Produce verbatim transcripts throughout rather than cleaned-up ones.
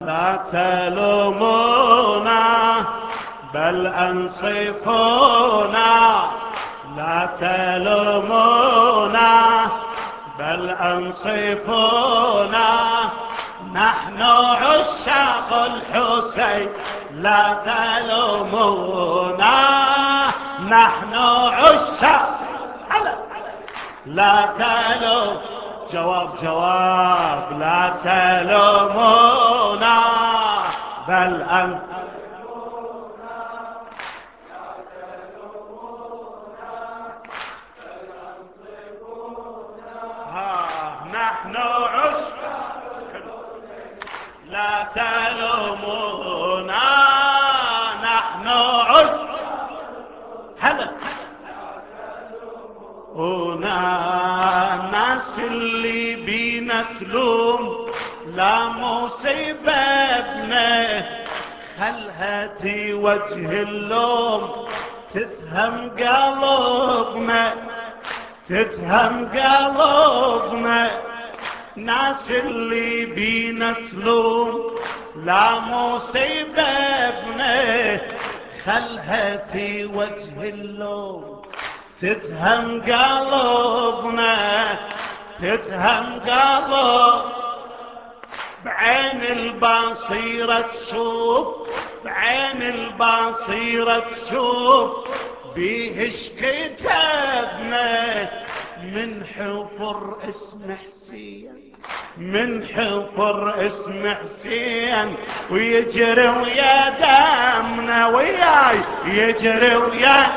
لا تلومونا بل أنصفونا، لا تلومونا بل أنصفونا، نحن عشاق الحسين لا تلومونا، نحن عشاق لا تلوم. جواب جواب لا تلومونا بل أن آه نحن عشاق لا تلومونا، نحن عشاق هلا هنا الناس اللي بينا تلوم لا مصيبة ابنه، خلها في وجه اللوم تتهم قلبنا، تتهم قلبنا. ناس اللي بينا تلوم لا مصيبة ابنه، خلها في وجه اللوم تتهم قلبنا، تتهم قلب. بعين البصيرة تشوف، بعين البصيرة تشوف بيهش كتابنا من حفر اسم حسين، من حفر اسم حسين ويجري ويا دمنا وياي يجري ويا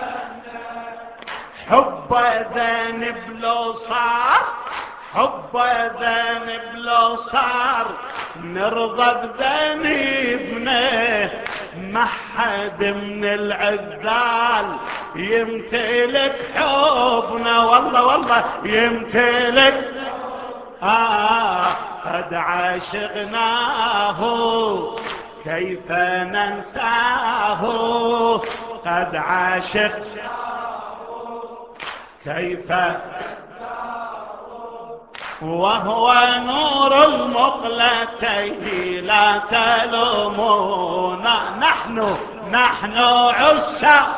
حبه ذنب لو صار، حبه ذنب لو صار نرضى بذنبنا، ما حد من العذال يمتلك حبنا، والله والله يمتلك. آه قد عاشقناه كيف ننساه، قد عاشقناه كيف وهو نور المقلتين لا تلومونا، نحن نحن عشاق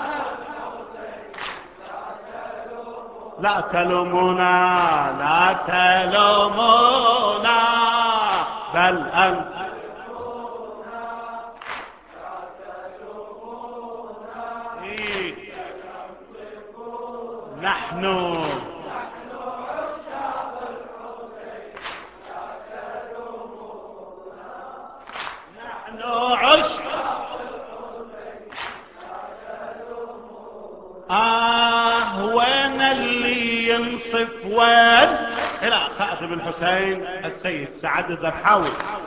لا تلومونا، لا تلومونا بل أن إيه نحن نحن عشاق. آه وين اللي ينصف وين إلى خادم الحسين السيد سعد الذبحاوي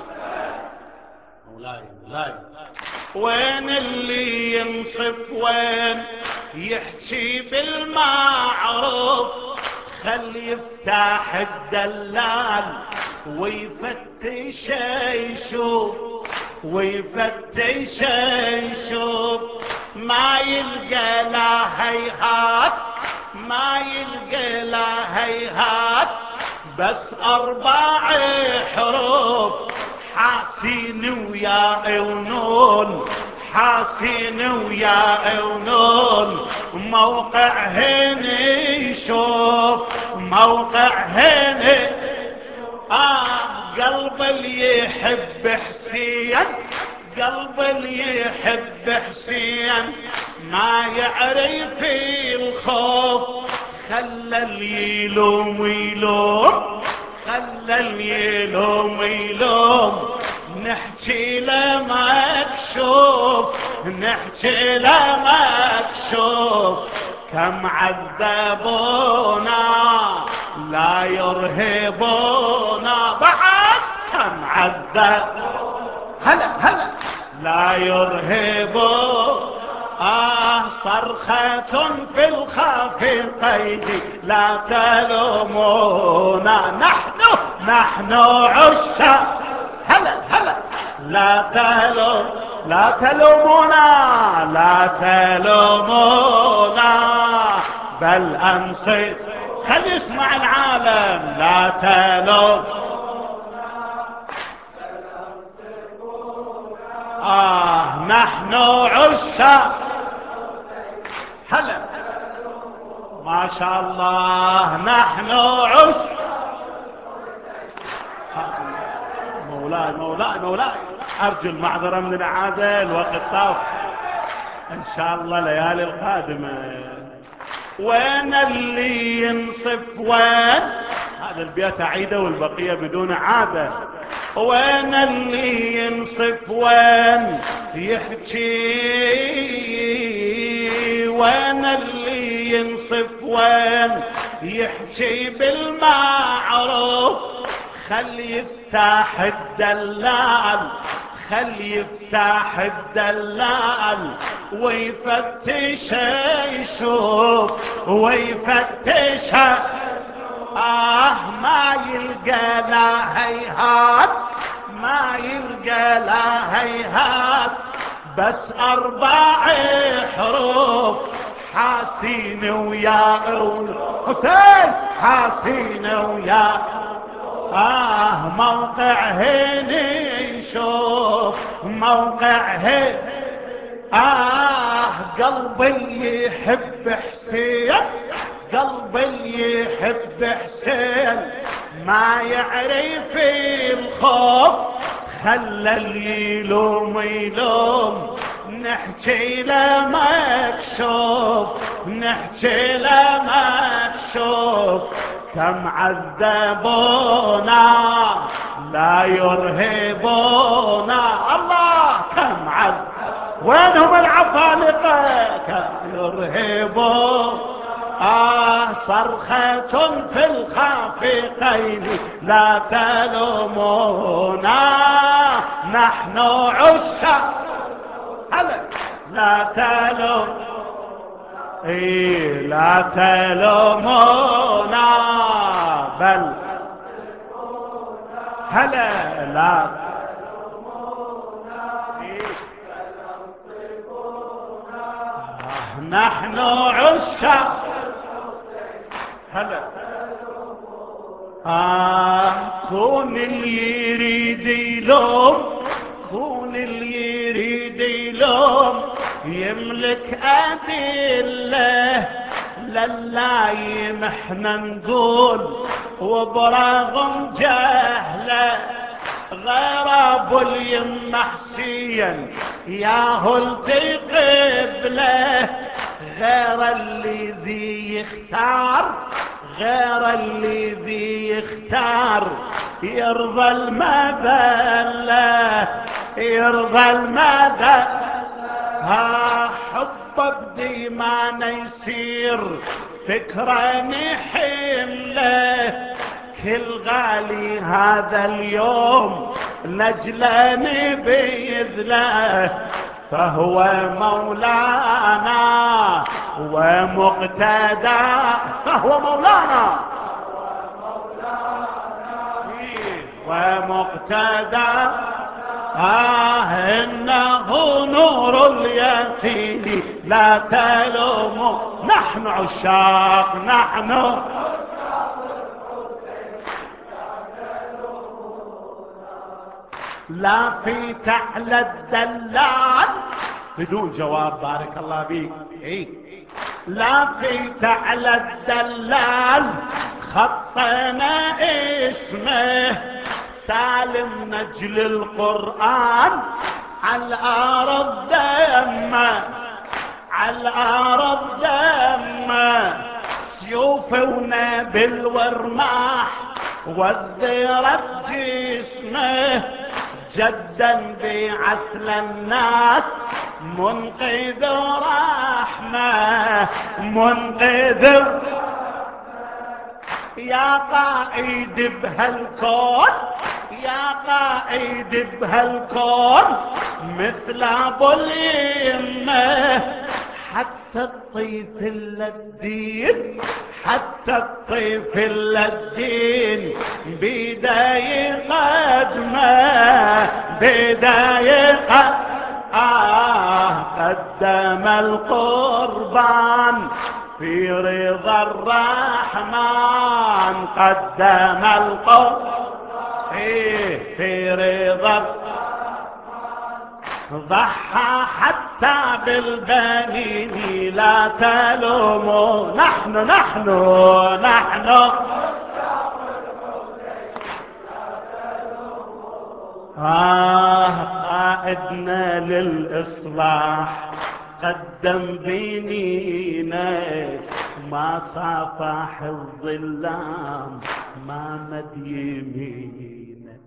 مولاي مولاي. وين اللي ينصف وين يحكي بالمعروف، خل يفتح الدلال ويفتش يشوف، ويفتش يشوف ما يلقى لا هيهات، ما يلقى لا هيهات بس أربع حروف حاسين ويا ونون، حاسين ويا ونون موقع هنا يشوف، موقع هنا. آه قلب اللي يحب حسين، قلب اللي يحب حسين ما يعرف الخوف، خلى اللي يلوم يلوم، خلى اللي يلوم يلوم. نحكي له مكشوف، نحكي له مكشوف كم عذبونا لا يرهبونا، بعد كم عذبونا هلا هلا لا يرهبونا. آه صرخة في الخافقين لا تلومونا، نحن نحن عشاق هلا هلا لا تلوم، لا تلومونا، لا تلومونا بل أنصف. خل يسمع العالم لا تلوم آه نحن عشاق. هلا ما شاء الله نحن عشاق. مولاي مولاي مولاي أرجو المعذرة من العادة، الوقت طاف إن شاء الله ليالي القادمة. وين اللي ينصف وين؟ هذا البيت عيدة والبقية بدون عادة. وين اللي ينصف وين يحكي؟ وين اللي ينصف وين يحكي بالمعروف؟ خل يفتح الدلال، خل يفتح الدلال ويفتش يشوف ويفتش. آه ما يلقى لا هيهات، ما يلقى لا هيهات، بس أربع حروف حاسين ويا حسين، حاسين ويا. آه موقع هيني يشوف موقع هيني. آه قلبي يحب حسين، قلبي يحب حسين، ما يعرف الخوف خلى اللي يلوم يلوم. نحكي له مكشوف، نحكي له مكشوف، كم عذبونا لا يرهبونا. الله كم عذب، وينهم العفالقة؟ كم يرهبون. آه صرخة في الخافقين لا تلومونا، نحن عشاق. هلا لا تلوم، إيه لا تلومونا بل هلا لا إيه نحن عشاق. هلا آه كون اللي يريد يلوم، كون اللي يريد يلوم يملك أدلة لللايم احنا نقول وبرغم جهله. غير ابو اليم حسين ياهو التقبله، غير اللي ذي يختار، غير اللي ذي يختار يرضى المذله، يرضى المذله. ها حبه بديمانه يصير فكره نحمله، كل غالي هذا اليوم نجلاني بيذله. فهو مولانا ومقتدى، فهو مولانا ومقتدى. آه إنه نور اليقين لا تلوموا. نحن عشاق، نحن لا في على الدلال بدون جواب. بارك الله بيك. إيه لا في على الدلال خطنا اسمه سالم نجل القرآن على الأرض دمه، على الأرض دمه. سيوف ونبل ورماح والذرة بجسمه، جدا بعثل الناس منقذ رحمة، منقذ. يا قائد بهالكون، يا قائد بهالكون مثل ابو اليمه، حتى الطيف الدين، حتى الطيف الدين بداية قدمه، بداية قدمه. آه قدم القربان في رضا الرحمن، قدم القربان في رضا. ضحى حتى بالبنين لا تلوموا. نحن نحن نحن آه قائدنا للإصلاح قدم بنينا، ما صافح الظلام ما مد يمينا.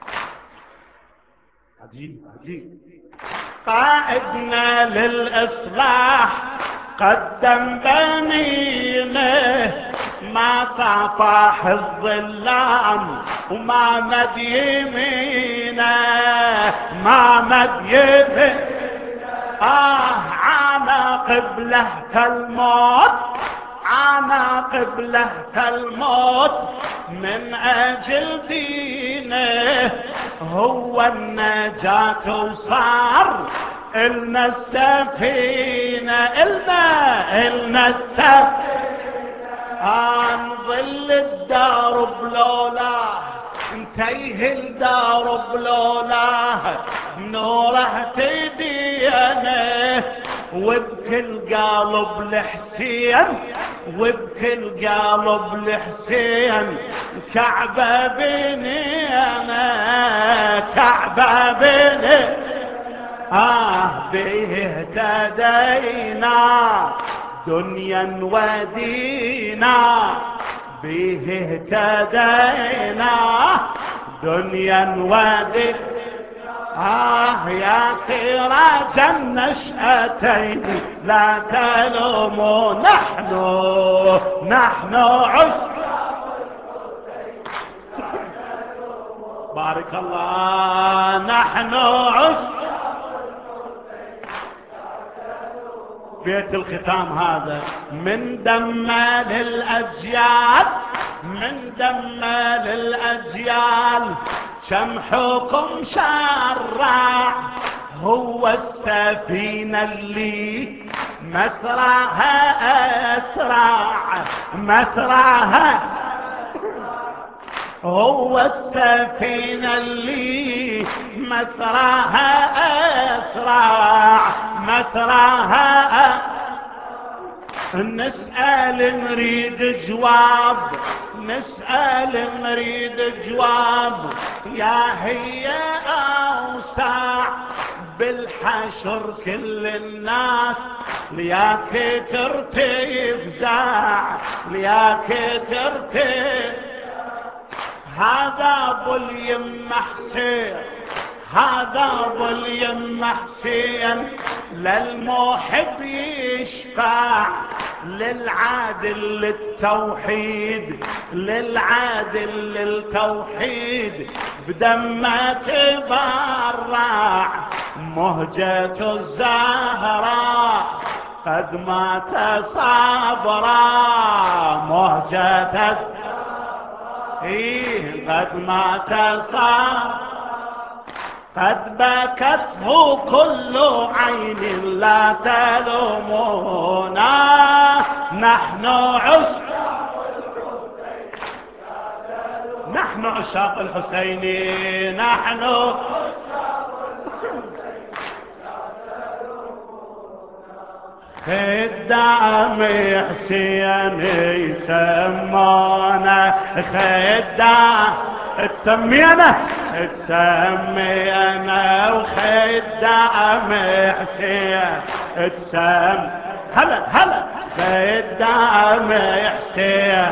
عجيب عجيب. قائدنا للإصلاح قدم بنينا، ما صافح الظلام وما مد يمينا، ما مد يمينا. آه عانى قبله فالموت، عانى قبله فالموت من أجل دينه، هو النجاة وصار إلنا السفينة، إلنا إلنا السفينة. عن ظل الدار بلولاه انتيه الدار بلولاه، نوره تدينه وبكل قلب الحسين، وبكل قلب الحسين كعبة بنينا، كعبة بنينا. آه به اهتدينا دنيا ودينا، به اهتدينا دنيا ودينا. آه يا سراج النشأتين لا تلوموا، نحن نحن عشاق. بارك الله. نحن عشاق بيت الختام هذا، من دم للأجيال، من دم للأجيال كم حكم شرع، هو السفينة اللي مسراها أسرع، مسراها هو السفينة اللي مسراها أسرع، مسراها. نسأل نريد جواب، نسأل نريد جواب، يا هي أوسع بالحشر كل الناس لياك ترتفزع، لياك ترتفزع. هذا ابو اليم حسين، هذا ابو اليم حسين للمحب يشفع، للعادل للتوحيد، للعادل للتوحيد بدمه تبرع. مهجة الزهراء قد مات صبرا، مهجة إيه قد مات صبرا، قد بكته كل عين لا تلومونا، نحن عشاق الحسين، نحن عشاق الحسين، نحن خدام حسين يسمونا، خدام تسمينا تسمينا وخدام حسين تسم. هلا هلا خدام حسين،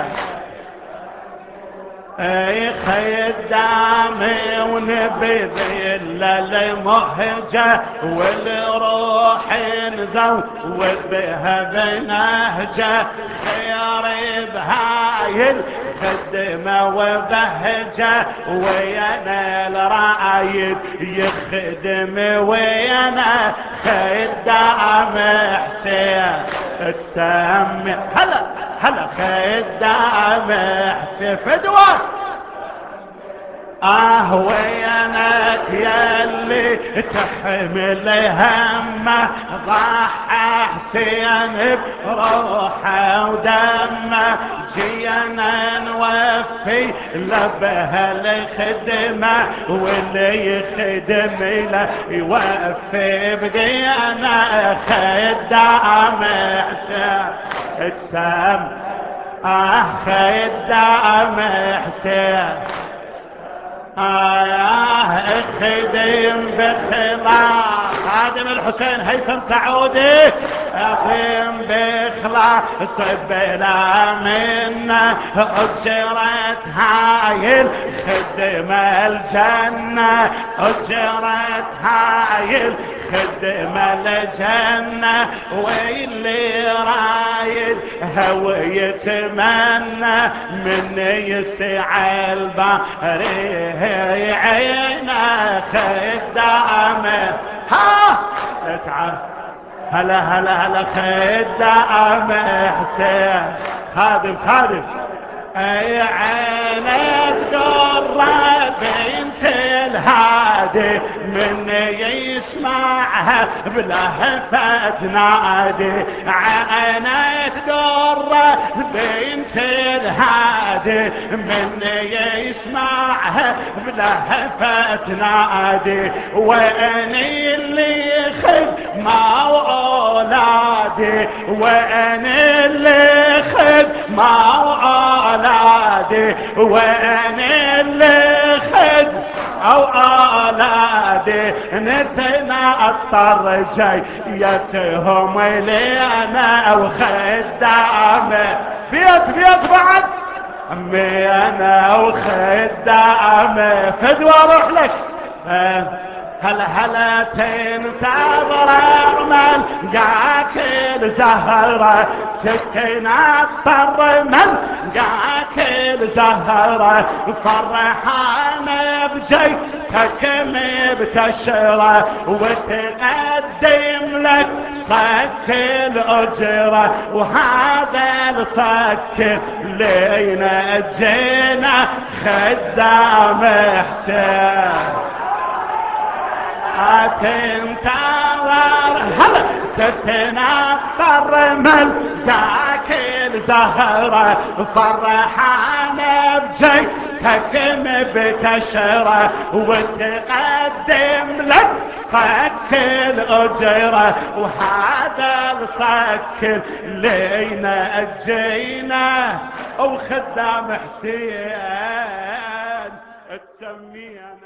اي خدامي ونبذ الا المهجة والروح نزود بها بنهجة، خير بهاي الخدمة وبهجة، ويانا الرايد يخدم ويانا خدام حسين تسمي. هلا هلا خدام حسين فدوة. آه وينك يلي تحمل همه، ضحى حسين بروحه ودمه، جينا نوفي لبها الخدمة، واللي يخدم له يوفي بدينا، خدام حسين تسام. آه خدام حسين آه اخدم بخلاص، خادم الحسين هيثم سعودي، اخدم بخلاص بلا منا، اجرت هاي الخدمة الجنة، اجرت هاي الخدمة الجنة، واللي رايد هو يتمنى من يسعى البحر عينه خدامه. ها اتعب هلا هلا هلا خدام حسين، خادم خادم. اي عينك قرة بنت الهادي، من يسمعها بلهفة تنادي، عينك قرة بنت الهادي، من يسمعها بلهفة تنادي، وين اللي خد ما وأولادي، وين اللي خد ما وأولادي، وين اللي خد او اولادي، نتنطر جيتهم لينا وخدامه، بيت بيت بعد امي انا وخدامه، فدوى اروح لك. هلا هلا تنتظر ارمل قاك الزهرة، تتنطر من قاك الزهرة، فرحان بجيتك مبتشرة، وتقدم لك صك الاجرة، وهذا الصك لينا جينا خدام حسين. تنتظر هلا تتنطر من ذاك الزهرة، فرحان بجيتك مبتشرة، وتقدم لك صك الأجرة، وهذا الصك لينا أجينا وخدام حسين تسمينا.